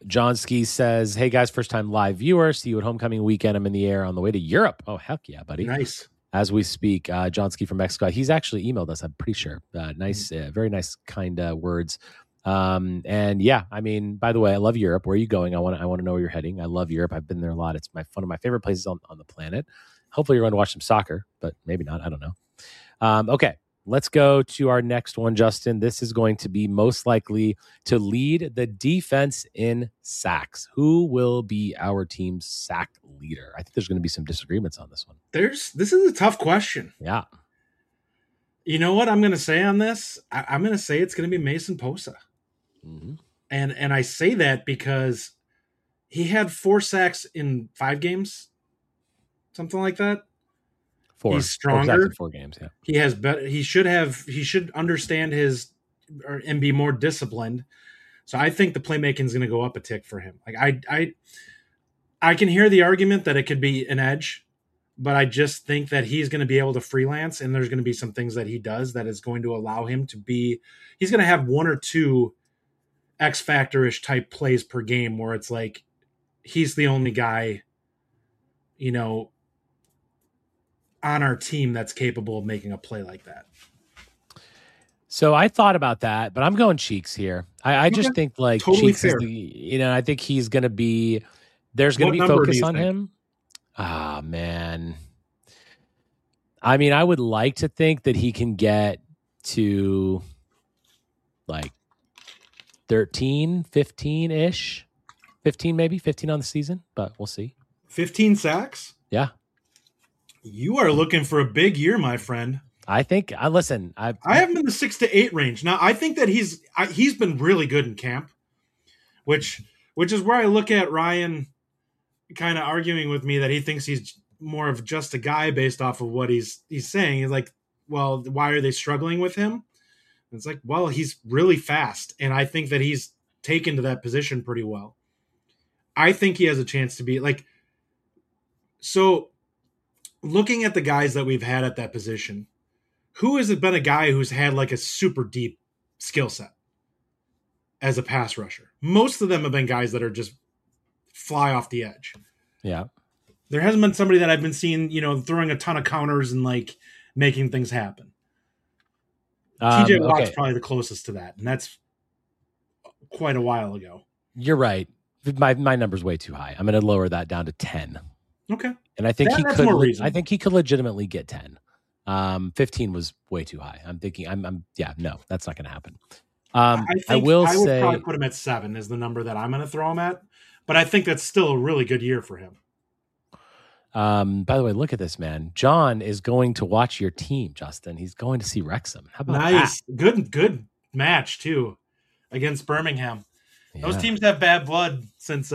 John Ski says, "Hey guys, first time live viewer. See you at homecoming weekend. I'm in the air on the way to Europe. Oh heck yeah, buddy! Nice. As we speak, John Ski from Mexico. He's actually emailed us. I'm pretty sure. Nice, very nice, kind words. And yeah, I mean, by the way, I love Europe. Where are you going? I want to know where you're heading. I love Europe. I've been there a lot. It's one of my favorite places on the planet. Hopefully, you're going to watch some soccer, but maybe not. I don't know. Okay." Let's go to our next one, Justin. This is going to be most likely to lead the defense in sacks. Who will be our team's sack leader? I think there's going to be some disagreements on this one. This is a tough question. Yeah. You know what I'm going to say on this? I'm going to say it's going to be Mason Posa. Mm-hmm. And I say that because he had 4 sacks in 5 games, something like that. 4. He's stronger. 4 games. Yeah. He has better. He should understand and be more disciplined. So I think the playmaking is going to go up a tick for him. Like I can hear the argument that it could be an edge, but I just think that he's going to be able to freelance, and there's going to be some things that he does that is going to allow him to be. He's going to have 1 or 2 X Factor-ish type plays per game where it's like he's the only guy, on our team that's capable of making a play like that. So I thought about that, but I'm going Cheeks here. I just think like totally Cheeks fair. is I think he's going to be, there's going to be focus on him. Ah, man. I mean, I would like to think that he can get to like 13, 15-ish, 15 maybe, 15 on the season, but we'll see. 15 sacks? Yeah. You are looking for a big year, my friend. I think I have him in the 6 to 8 range. Now, I think that he's been really good in camp, which is where I look at Ryan kind of arguing with me that he thinks he's more of just a guy based off of what he's saying. He's like, well, why are they struggling with him? And it's like, well, he's really fast, and I think that he's taken to that position pretty well. I think he has a chance to be like so. Looking at the guys that we've had at that position, who has been a guy who's had like a super deep skill set as a pass rusher? Most of them have been guys that are just fly off the edge. Yeah. There hasn't been somebody that I've been seeing, throwing a ton of counters and like making things happen. TJ Watt's probably the closest to that, and that's quite a while ago. You're right. My number's way too high. I'm going to lower that down to 10. Okay. And I think I think he could legitimately get 10. 15 was way too high. I'm thinking no, that's not going to happen. I would probably put him at 7 is the number that I'm going to throw him at, but I think that's still a really good year for him. By the way, look at this, man. John is going to watch your team, Justin. He's going to see Wrexham. How about nice. that? Good match too against Birmingham. Yeah. Those teams have bad blood since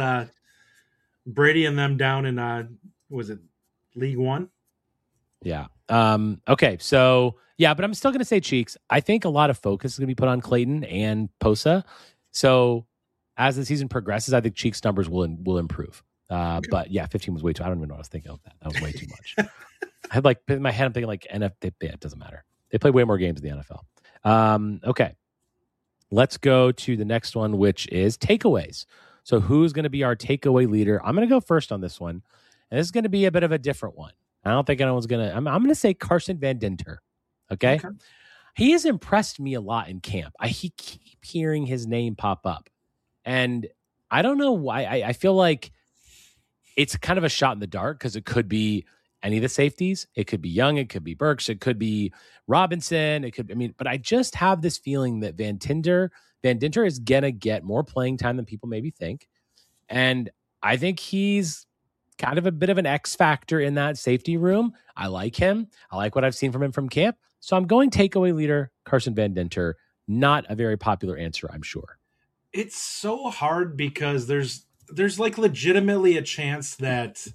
Brady and them down in was it League One? Yeah. Okay. So yeah, but I'm still going to say Cheeks. I think a lot of focus is going to be put on Clayton and Posa. So as the season progresses, I think Cheeks' numbers will improve. Okay. But yeah, 15 was way too. I don't even know what I was thinking of that. That was way too much. I had like in my head, I'm thinking like NFL. It doesn't matter. They play way more games in the NFL. Okay. Let's go to the next one, which is takeaways. So who's going to be our takeaway leader? I'm going to go first on this one. And this is going to be a bit of a different one. I don't think anyone's going to. I'm going to say Carson Van Dinter. Okay? He has impressed me a lot in camp. I keep hearing his name pop up. And I don't know why. I feel like it's kind of a shot in the dark because it could be any of the safeties. It could be Young. It could be Burks. It could be Robinson. But I just have this feeling that Van Dinter is going to get more playing time than people maybe think. And I think he's kind of a bit of an X factor in that safety room. I like him. I like what I've seen from him from camp. So I'm going takeaway leader, Carson Van Dinter. Not a very popular answer, I'm sure. It's so hard because there's like legitimately a chance that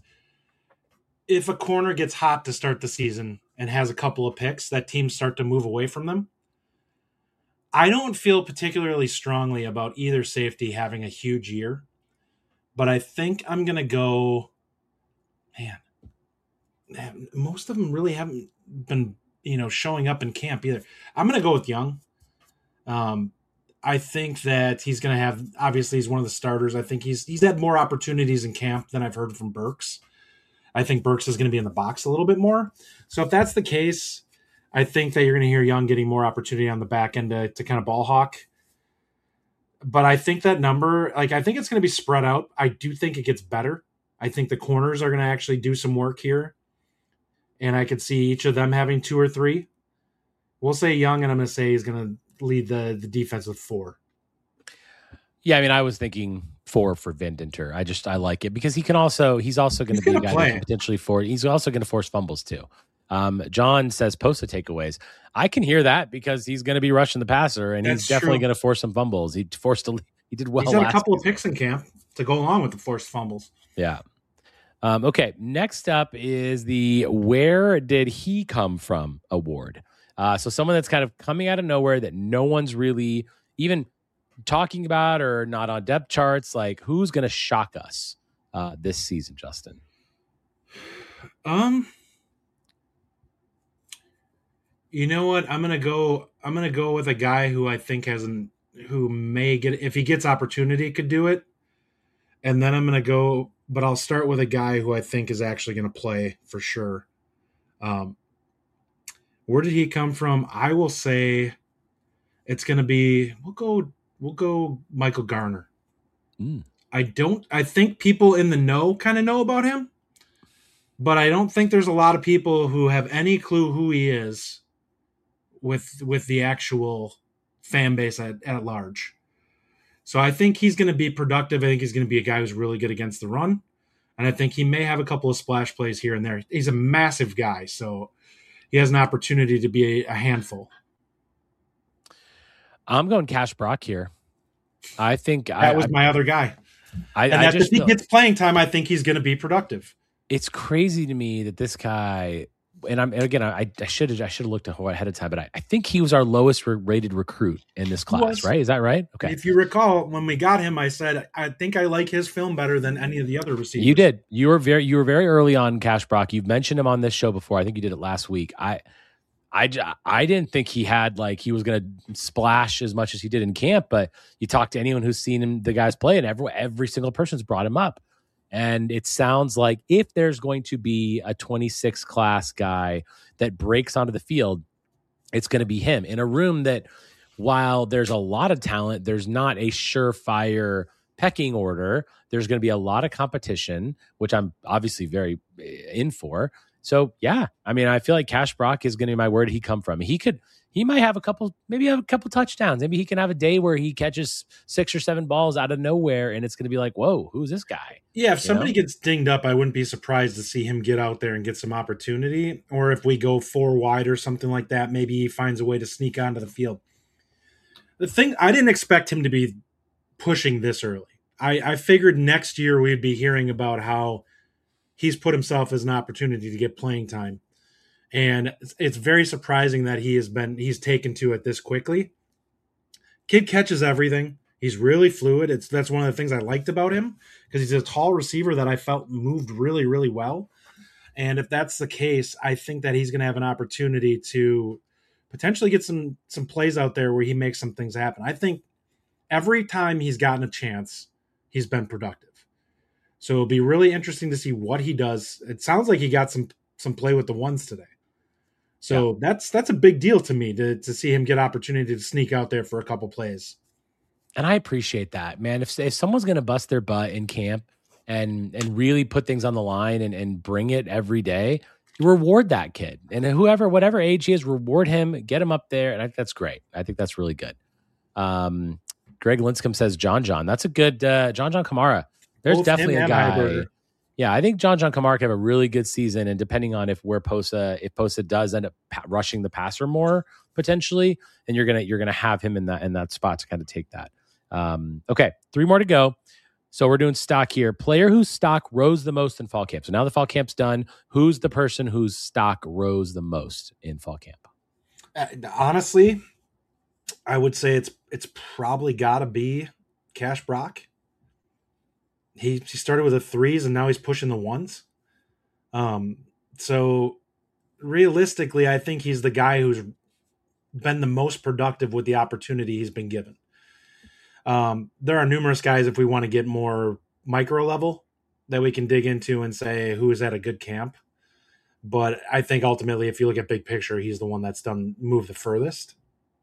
if a corner gets hot to start the season and has a couple of picks, that teams start to move away from them. I don't feel particularly strongly about either safety having a huge year, but I think I'm going to go, man, most of them really haven't been, showing up in camp either. I'm going to go with Young. I think that he's going to have, obviously he's one of the starters. I think he's had more opportunities in camp than I've heard from Burks. I think Burks is going to be in the box a little bit more. So if that's the case, I think that you're going to hear Young getting more opportunity on the back end to kind of ball hawk. But I think that number, I think it's going to be spread out. I do think it gets better. I think the corners are going to actually do some work here. And I could see each of them having 2 or 3. We'll say Young, and I'm going to say he's going to lead the defense with 4. Yeah, I mean, I was thinking 4 for Vindenter. I like it because he's also going to be a guy that can potentially force. He's also going to force fumbles too. John says Posa takeaways. I can hear that because he's going to be rushing the passer, and he's definitely going to force some fumbles. He did well. He's had a couple of picks in camp to go along with the forced fumbles. Yeah. Okay. Next up is the "Where Did He Come From" award. So someone that's kind of coming out of nowhere that no one's really even talking about or not on depth charts. Like, who's going to shock us this season, Justin? You know what? I'm gonna go with a guy who I think who may get, if he gets opportunity, could do it. And then I'm gonna go, but I'll start with a guy who I think is actually gonna play for sure. Where did he come from? I will say it's gonna be, we'll go Michael Garner. I think people in the know kind of know about him, but I don't think there's a lot of people who have any clue who he is with the actual fan base at large. So I think he's going to be productive. I think he's going to be a guy who's really good against the run. And I think he may have a couple of splash plays here and there. He's a massive guy, so he has an opportunity to be a handful. I'm going Cash Brock here. I think that was my other guy. If he gets playing time, I think he's going to be productive. It's crazy to me that this guy, and I should have looked ahead of time, but I think he was our lowest rated recruit in this class, right? Is that right? Okay. If you recall, when we got him, I said I think I like his film better than any of the other receivers. You did. You were very early on Cash Brock. You've mentioned him on this show before. I think you did it last week. I didn't think he had he was going to splash as much as he did in camp, but you talk to anyone who's seen him, the guys play, and every single person's brought him up. And it sounds like if there's going to be a 26 class guy that breaks onto the field, it's going to be him in a room that, while there's a lot of talent, there's not a surefire pecking order. There's going to be a lot of competition, which I'm obviously very in for. So yeah, I mean, I feel like Cash Brock is going to be my where did he come from. He might have a couple touchdowns. Maybe he can have a day where he catches 6 or 7 balls out of nowhere, and it's going to be like, whoa, who's this guy? Yeah, if somebody gets dinged up, I wouldn't be surprised to see him get out there and get some opportunity. Or if we go 4 wide or something like that, maybe he finds a way to sneak onto the field. The thing, I didn't expect him to be pushing this early. I figured next year we'd be hearing about how he's put himself as an opportunity to get playing time. And it's very surprising that he's taken to it this quickly. Kid catches everything. He's really fluid. That's one of the things I liked about him, because he's a tall receiver that I felt moved really, really well. And if that's the case, I think that he's going to have an opportunity to potentially get some plays out there where he makes some things happen. I think every time he's gotten a chance, he's been productive. So it'll be really interesting to see what he does. It sounds like he got some play with the ones today. So that's a big deal to me to see him get opportunity to sneak out there for a couple plays. And I appreciate that, man. If someone's going to bust their butt in camp and really put things on the line and bring it every day, you reward that kid. And whatever age he is, reward him, get him up there. And I think that's great. I think that's really good. Greg Linscomb says John. That's a good John Kamara. There's both definitely a guy. Yeah, I think John Kamara can have a really good season, and depending on if Posa does end up rushing the passer more potentially, then you're gonna have him in that spot to kind of take that. Okay, 3 more to go. So we're doing stock here. Player whose stock rose the most in fall camp. So now the fall camp's done. Who's the person whose stock rose the most in fall camp? Honestly, I would say it's probably got to be Cash Brock. He started with the 3s and now he's pushing the 1s. So realistically, I think he's the guy who's been the most productive with the opportunity he's been given. There are numerous guys, if we want to get more micro level, that we can dig into and say who is at a good camp. But I think ultimately, if you look at big picture, he's the one that's moved the furthest.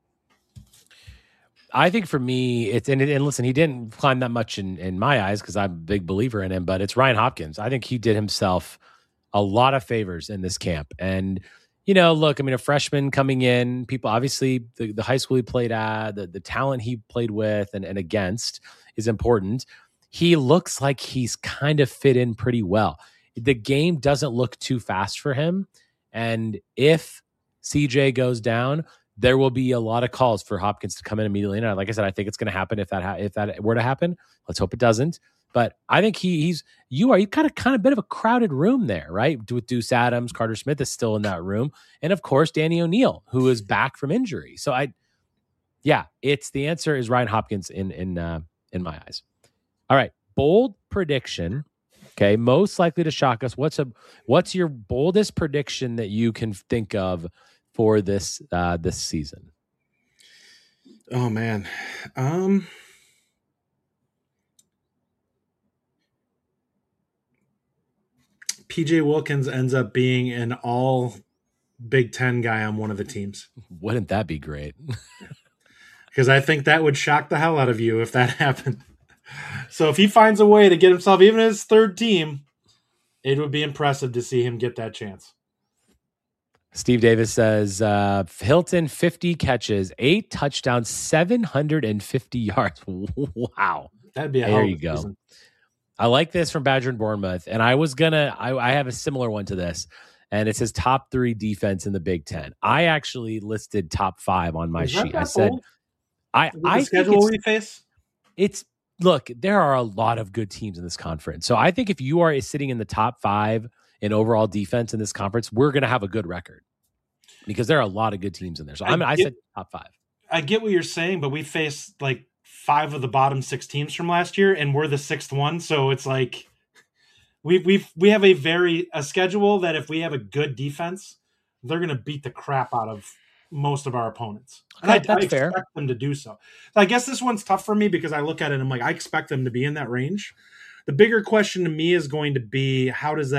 I think for me, and listen, he didn't climb that much in my eyes because I'm a big believer in him, but it's Ryan Hopkins. I think he did himself a lot of favors in this camp. And, look, I mean, a freshman coming in, people, obviously the high school he played at, the talent he played with and against is important. He looks like he's kind of fit in pretty well. The game doesn't look too fast for him. And if CJ goes down, there will be a lot of calls for Hopkins to come in immediately. And like I said, I think it's going to happen if that were to happen. Let's hope it doesn't. But I think you've got a kind of bit of a crowded room there, right? With Deuce Adams, Carter Smith is still in that room, and of course Danny O'Neal, who is back from injury. So it's the answer is Ryan Hopkins in my eyes. All right, bold prediction. Okay, most likely to shock us. What's your boldest prediction that you can think of for this season? Oh man. PJ Wilkins ends up being an all Big Ten guy on one of the teams. Wouldn't that be great? Because I think that would shock the hell out of you if that happened. So if he finds a way to get himself even his third team, it would be impressive to see him get that chance. Steve Davis says, Hilton, 50 catches, 8 touchdowns, 750 yards. Wow. That'd be a there you go. Season. I like this from Badger and Bournemouth. And I have a similar one to this. And it says top 3 defense in the Big Ten. I actually listed top 5 on my sheet. I said, I schedule we face. Look, there are a lot of good teams in this conference. So I think if you are sitting in the top 5 in overall defense in this conference, we're going to have a good record because there are a lot of good teams in there. So I said top 5. I get what you're saying, but we faced like 5 of the bottom 6 teams from last year, and we're the 6th one. So it's like we have a schedule that if we have a good defense, they're going to beat the crap out of most of our opponents. And I expect them to do so. I guess this one's tough for me because I look at it and I'm like, I expect them to be in that range. The bigger question to me is going to be,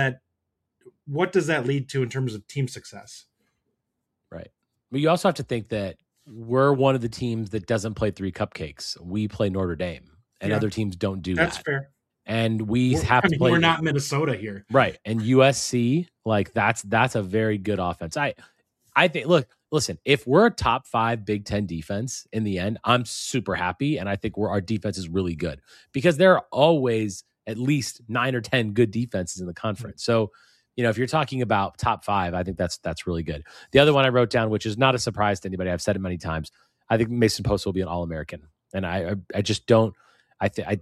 what does that lead to in terms of team success? Right. But you also have to think that we're one of the teams that doesn't play 3 cupcakes. We play Notre Dame, and other teams don't do that. That's fair. And we're not Minnesota here. Right. And USC, like that's a very good offense. I think, listen, if we're a top 5 Big Ten defense in the end, I'm super happy. And I think our defense is really good because there are always at least 9 or 10 good defenses in the conference. So, if you're talking about top 5, I think that's really good. The other one I wrote down, which is not a surprise to anybody, I've said it many times, I think Mason Post will be an All-American. And I just don't, I feel like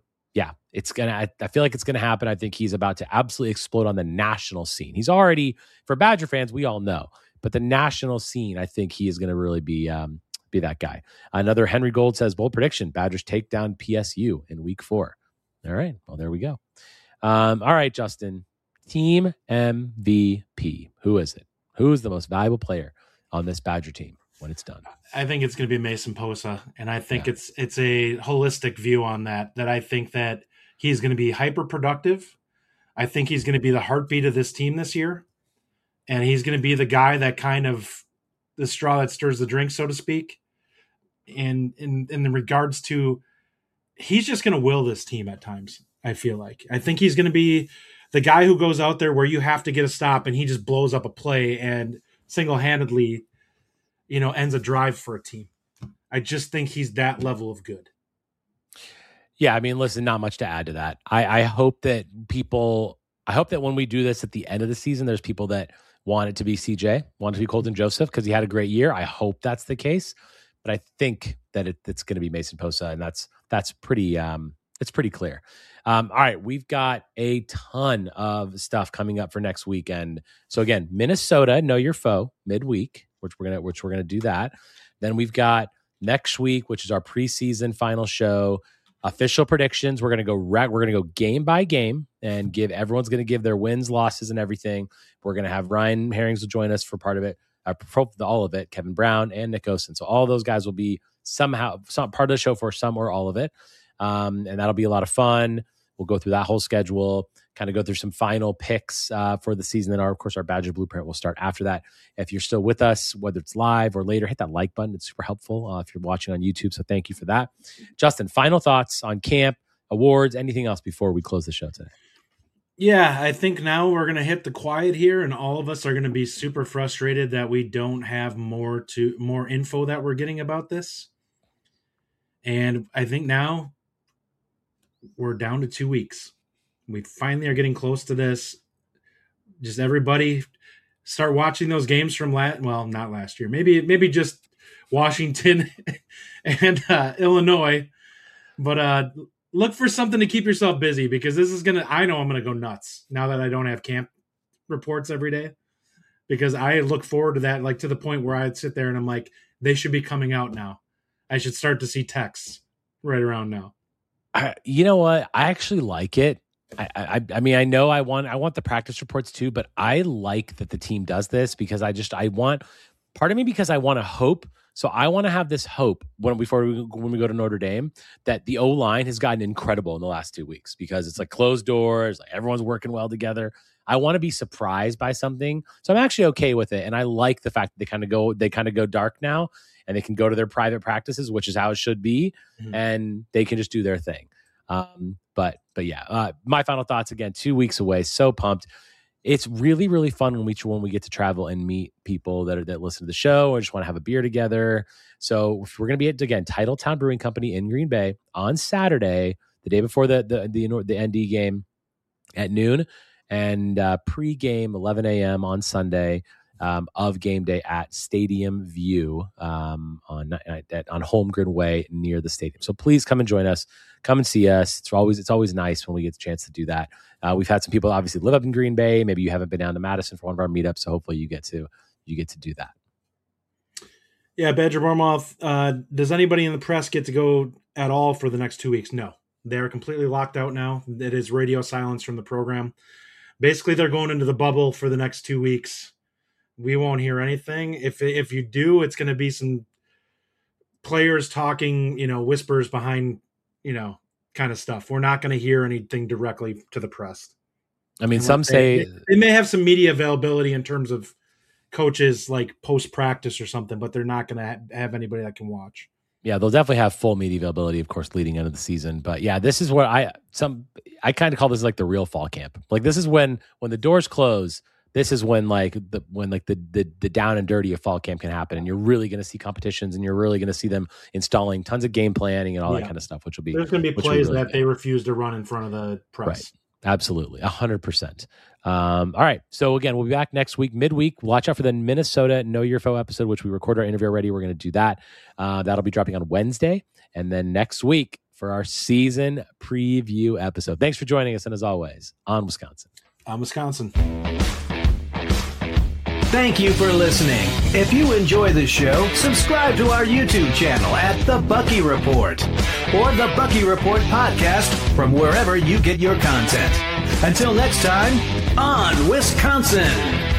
it's going to happen. I think he's about to absolutely explode on the national scene. He's already, for Badger fans, we all know, but the national scene, I think he is going to really be that guy. Another Henry Gold says, bold prediction, Badgers take down PSU in week 4. All right. Well, there we go. All right, Justin. Team MVP. Who is it? Who is the most valuable player on this Badger team when it's done? I think it's going to be Mason Posa, and I think it's a holistic view on that I think that he's going to be hyper productive. I think he's going to be the heartbeat of this team this year, and he's going to be the guy that kind of the straw that stirs the drink, so to speak. And in regards to, he's just going to will this team at times. I feel like I think he's going to be the guy who goes out there where you have to get a stop and he just blows up a play and single-handedly, ends a drive for a team. I just think he's that level of good. Yeah, I mean, listen, not much to add to that. I hope that when we do this at the end of the season, there's people that want it to be CJ, want it to be Colton Joseph because he had a great year. I hope that's the case. But I think that it's going to be Mason Posa, and that's pretty it's pretty clear. All right, we've got a ton of stuff coming up for next weekend. So again, Minnesota, know your foe midweek, which we're gonna do that. Then we've got next week, which is our preseason final show. Official predictions. We're gonna go game by game and everyone's gonna give their wins, losses, and everything. We're gonna have Ryan Herrings will join us for part of it, all of it. Kevin Brown and Nick Osen. So all those guys will be somehow some part of the show for some or all of it. And that'll be a lot of fun. We'll go through that whole schedule, kind of go through some final picks for the season. Then, of course, our Badger Blueprint will start after that. If you're still with us, whether it's live or later, hit that like button. It's super helpful if you're watching on YouTube. So thank you for that. Justin, final thoughts on camp, awards, anything else before we close the show today? Yeah, I think now we're going to hit the quiet here, and all of us are going to be super frustrated that we don't have more info that we're getting about this. And I think now we're down to 2 weeks. We finally are getting close to this. Just everybody start watching those games from not last year. Maybe just Washington and Illinois. But look for something to keep yourself busy, because this is I know I'm going to go nuts now that I don't have camp reports every day, because I look forward to that, like to the point where I'd sit there and I'm like, they should be coming out now. I should start to see texts right around now. You know what? I actually like it. I mean, I know I want the practice reports too, but I like that the team does this, because I want to hope. So I want to have this hope when we go to Notre Dame that the O-line has gotten incredible in the last 2 weeks, because it's like closed doors, like everyone's working well together. I want to be surprised by something. So I'm actually okay with it. And I like the fact that they kind of go dark now, and they can go to their private practices, which is how it should be. Mm-hmm. And they can just do their thing. But yeah, my final thoughts, again, 2 weeks away. So pumped. It's really, really fun when we get to travel and meet people that listen to the show or just want to have a beer together. So if we're going to be at, again, Titletown Brewing Company in Green Bay on Saturday, the day before the ND game at noon, and pre-game 11 a.m. on Sunday of game day at Stadium View on Holmgren Way near the stadium. So please come and join us. Come and see us. It's always nice when we get the chance to do that. We've had some people obviously live up in Green Bay. Maybe you haven't been down to Madison for one of our meetups, so hopefully you get to do that. Yeah, Badger Bournemouth. Does anybody in the press get to go at all for the next 2 weeks? No, they're completely locked out now. It is radio silence from the program. Basically, they're going into the bubble for the next 2 weeks. We won't hear anything. If you do, it's going to be some players talking, whispers behind, kind of stuff. We're not going to hear anything directly to the press. I mean, some say they may have some media availability in terms of coaches, like post practice or something, but they're not going to have anybody that can watch. Yeah, they'll definitely have full media availability, of course, leading into the season. But yeah, this is where I kind of call this like the real fall camp. Like, this is when the doors close. This is when the down and dirty of fall camp can happen, and you're really going to see competitions, and you're really going to see them installing tons of game planning and all that kind of stuff, which will be there's going to be plays that they refuse to run in front of the press. Right. Absolutely, 100%. All right, so again, we'll be back next week, midweek. Watch out for the Minnesota Know Your Foe episode, which we record our interview already. We're going to do that. That'll be dropping on Wednesday, and then next week for our season preview episode. Thanks for joining us, and as always, on Wisconsin. On Wisconsin. Thank you for listening. If you enjoy the show, subscribe to our YouTube channel at The Bucky Report or The Bucky Report Podcast from wherever you get your content. Until next time, on Wisconsin.